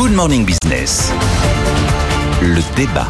Good Morning Business. Le débat.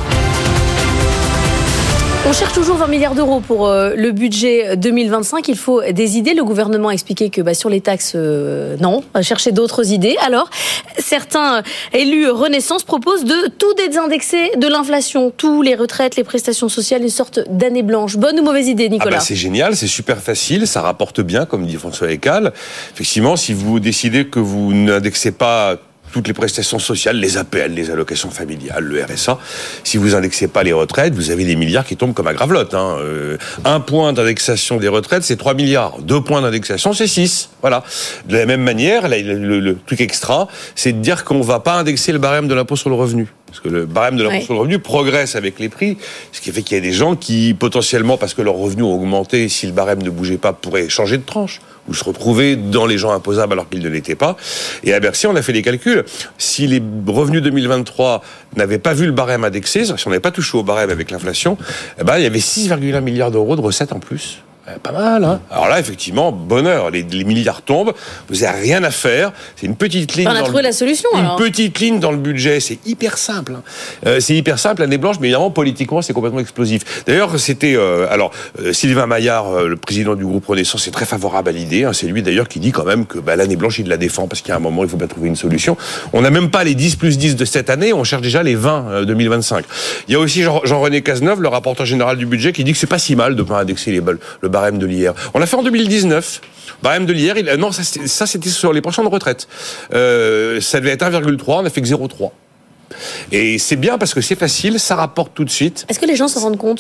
On cherche toujours 20 milliards d'euros pour le budget 2025. Il faut des idées. Le gouvernement a expliqué que sur les taxes, non, chercher d'autres idées. Alors, certains élus Renaissance proposent de tout désindexer de l'inflation. Tous les retraites, les prestations sociales, une sorte d'année blanche. Bonne ou mauvaise idée, Nicolas ? C'est génial, c'est super facile, ça rapporte bien, comme dit François Eccal. Effectivement, si vous décidez que vous n'indexez pas toutes les prestations sociales, les APL, les allocations familiales, le RSA. Si vous indexez pas les retraites, vous avez des milliards qui tombent comme à gravelotte. Un point d'indexation des retraites, c'est 3 milliards. 2 points d'indexation, c'est 6. Voilà. De la même manière, le truc extra, c'est de dire qu'on va pas indexer le barème de l'impôt sur le revenu. Parce que le barème de l'impôt sur le revenu progresse avec les prix, ce qui fait qu'il y a des gens qui, potentiellement, parce que leurs revenus ont augmenté, si le barème ne bougeait pas, pourraient changer de tranche ou se retrouver dans les gens imposables alors qu'ils ne l'étaient pas. Et à Bercy, on a fait les calculs. Si les revenus 2023 n'avaient pas vu le barème indexé, si on n'avait pas touché au barème avec l'inflation, il y avait 6,1 milliards d'euros de recettes en plus. Pas mal, hein. Alors là, effectivement, bonheur, les milliards tombent, vous n'avez rien à faire, c'est une petite ligne. On a trouvé la solution, alors. Une petite ligne dans le budget, c'est hyper simple. C'est hyper simple, l'année blanche, mais évidemment, politiquement, c'est complètement explosif. D'ailleurs, c'était, Sylvain Maillard, le président du groupe Renaissance, est très favorable à l'idée, c'est lui d'ailleurs qui dit quand même que l'année blanche, il la défend, parce qu'il y a un moment, il faut bien trouver une solution. On n'a même pas les 10 plus 10 de cette année, on cherche déjà les 20 2025. Il y a aussi Jean-René Cazeneuve, le rapporteur général du budget, qui dit que c'est pas si mal de pas indexer le barème de l'IR. On l'a fait en 2019. Barème de l'IR, ça c'était sur les pensions de retraite. Ça devait être 1,3, on a fait que 0,3. Et c'est bien parce que c'est facile, ça rapporte tout de suite. Est-ce que les gens se rendent compte ?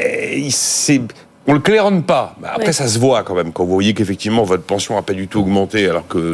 On le claironne pas. Après, ça se voit quand même. Quand vous voyez qu'effectivement, votre pension n'a pas du tout augmenté, alors que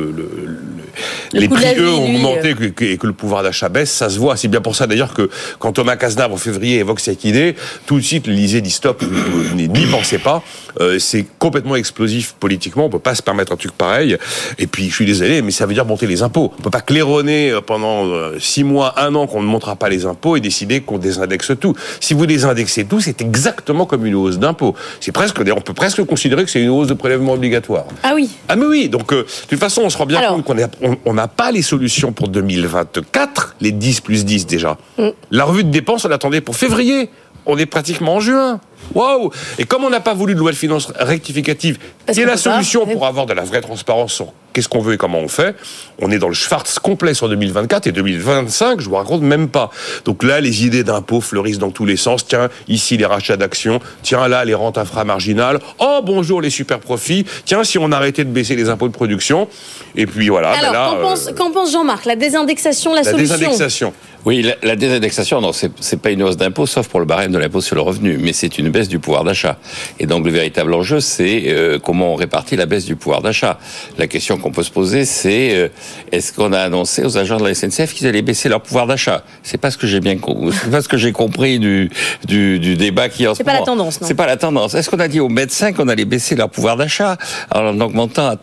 les prix, eux, ont augmenté et que le pouvoir d'achat baisse, ça se voit. C'est bien pour ça, d'ailleurs, que quand Thomas Cazenave, en février, évoque cette idée, tout de suite, l'Élysée dit stop, n'y pensez pas. C'est complètement explosif politiquement. On peut pas se permettre un truc pareil. Et puis, je suis désolé, mais ça veut dire monter les impôts. On peut pas claironner pendant 6 mois, 1 an qu'on ne montera pas les impôts et décider qu'on désindexe tout. Si vous désindexez tout, c'est exactement comme une hausse d'impôts. C'est presque, on peut presque considérer que c'est une hausse de prélèvement obligatoire. Ah oui. Ah mais oui, donc de toute façon, on se rend bien compte qu'on n'a pas les solutions pour 2024, les 10 plus 10 déjà. La revue de dépenses, on l'attendait pour février. On est pratiquement en juin. Waouh! Et comme on n'a pas voulu de loi de finances rectificative, qui est la solution pour avoir de la vraie transparence sur qu'est-ce qu'on veut et comment on fait, on est dans le schwartz complet sur 2024 et 2025, je vous raconte même pas. Donc là, les idées d'impôts fleurissent dans tous les sens. Tiens, ici les rachats d'actions. Tiens, là les rentes inframarginales. Oh, bonjour les super profits. Tiens, si on arrêtait de baisser les impôts de production. Et puis voilà. Alors, qu'en pense Jean-Marc ? La désindexation, la solution ? La désindexation. Oui, la désindexation, non, c'est pas une hausse d'impôt, sauf pour le barème de l'impôt sur le revenu, mais c'est une baisse du pouvoir d'achat. Et donc le véritable enjeu, c'est comment on répartit la baisse du pouvoir d'achat. La question qu'on peut se poser, c'est est-ce qu'on a annoncé aux agents de la SNCF qu'ils allaient baisser leur pouvoir d'achat ? C'est pas ce que j'ai compris du débat qui est en ce moment. C'est pas la tendance, non ? C'est pas la tendance. Est-ce qu'on a dit aux médecins qu'on allait baisser leur pouvoir d'achat en augmentant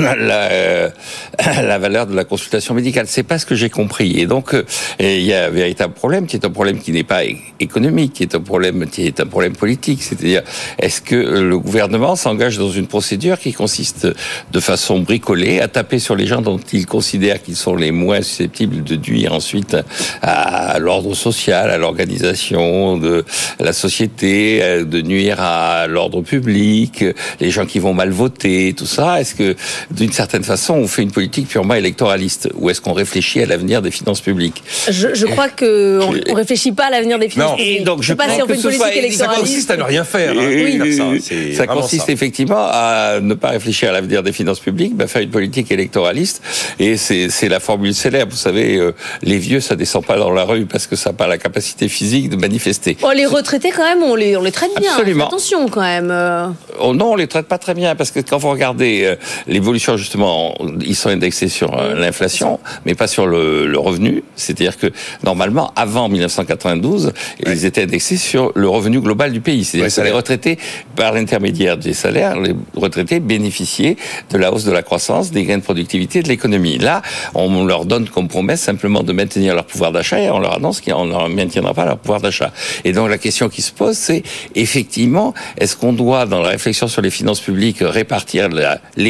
la valeur de la consultation médicale ? C'est pas ce que j'ai compris. Et donc il y a un véritable problème qui est un problème qui n'est pas économique, qui est un problème politique. C'est-à-dire, est-ce que le gouvernement s'engage dans une procédure qui consiste de façon bricolée à taper sur les gens dont il considère qu'ils sont les moins susceptibles de nuire ensuite à l'ordre social, à l'organisation de la société, de nuire à l'ordre public, les gens qui vont mal voter, tout ça? Est-ce que, d'une certaine façon, on fait une politique purement électoraliste ou est-ce qu'on réfléchit à l'avenir des finances publiques? Je crois qu'on ne réfléchit pas à l'avenir des finances publiques. Et donc, je sais pas si on fait une politique électoraliste. Ça consiste à ne rien faire. Ça consiste effectivement à ne pas réfléchir à l'avenir des finances publiques, faire une politique électoraliste. Et c'est la formule célèbre. Vous savez, les vieux, ça descend pas dans la rue parce que ça n'a pas la capacité physique de manifester. Oh, les retraités, quand même, on les traite bien. Absolument. Attention, quand même. Oh non, on les traite pas très bien parce que quand vous regardez l'évolution, justement, ils sont indexés sur l'inflation, mais pas sur le revenu. C'est-à-dire que, normalement, avant 1992, ils étaient indexés sur le revenu global du pays. C'est-à-dire que les retraités, par l'intermédiaire des salaires, les retraités bénéficiaient de la hausse de la croissance, des gains de productivité de l'économie. Là, on leur donne comme promesse simplement de maintenir leur pouvoir d'achat et on leur annonce qu'on ne maintiendra pas leur pouvoir d'achat. Et donc, la question qui se pose, c'est effectivement, est-ce qu'on doit, dans la réflexion sur les finances publiques, répartir l'effort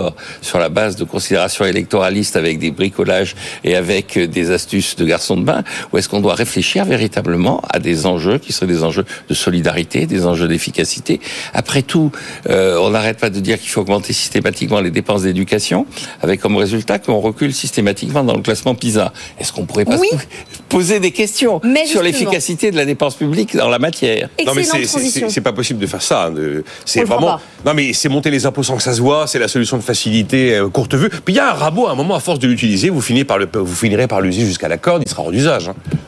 d'accord sur la base de considérations électoralistes avec des bricolages et avec des astuces de garçon de bain, ou est-ce qu'on doit réfléchir véritablement à des enjeux qui seraient des enjeux de solidarité, des enjeux d'efficacité? Après tout, on n'arrête pas de dire qu'il faut augmenter systématiquement les dépenses d'éducation, avec comme résultat qu'on recule systématiquement dans le classement PISA. Est-ce qu'on pourrait pas poser des questions sur l'efficacité de la dépense publique dans la matière? Non mais c'est pas possible de faire ça. C'est vraiment. Non mais c'est monter les impôts sans que ça se voit. C'est la solution de facilité courte vue. Puis il y a un rabot à un moment, à force de l'utiliser, vous finirez par l'user jusqu'à la corde. Il sera hors d'usage.